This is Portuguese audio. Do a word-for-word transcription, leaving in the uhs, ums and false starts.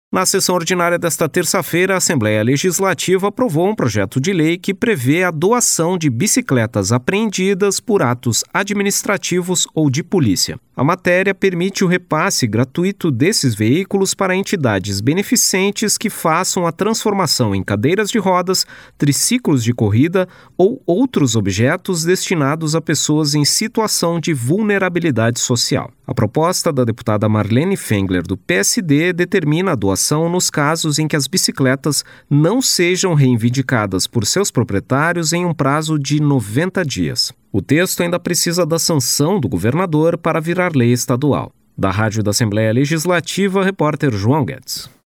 Na sessão ordinária desta terça-feira, a Assembleia Legislativa aprovou um projeto de lei que prevê a doação de bicicletas apreendidas por atos administrativos ou de polícia. A matéria permite o repasse gratuito desses veículos para entidades beneficentes que façam a transformação em cadeiras de rodas, triciclos de corrida ou outros objetos destinados a pessoas em situação de vulnerabilidade social. A proposta da deputada Marlene Fengler, do P S D, determina a doação nos casos em que as bicicletas não sejam reivindicadas por seus proprietários em um prazo de noventa dias. O texto ainda precisa da sanção do governador para virar lei estadual. Da Rádio da Assembleia Legislativa, repórter João Guedes.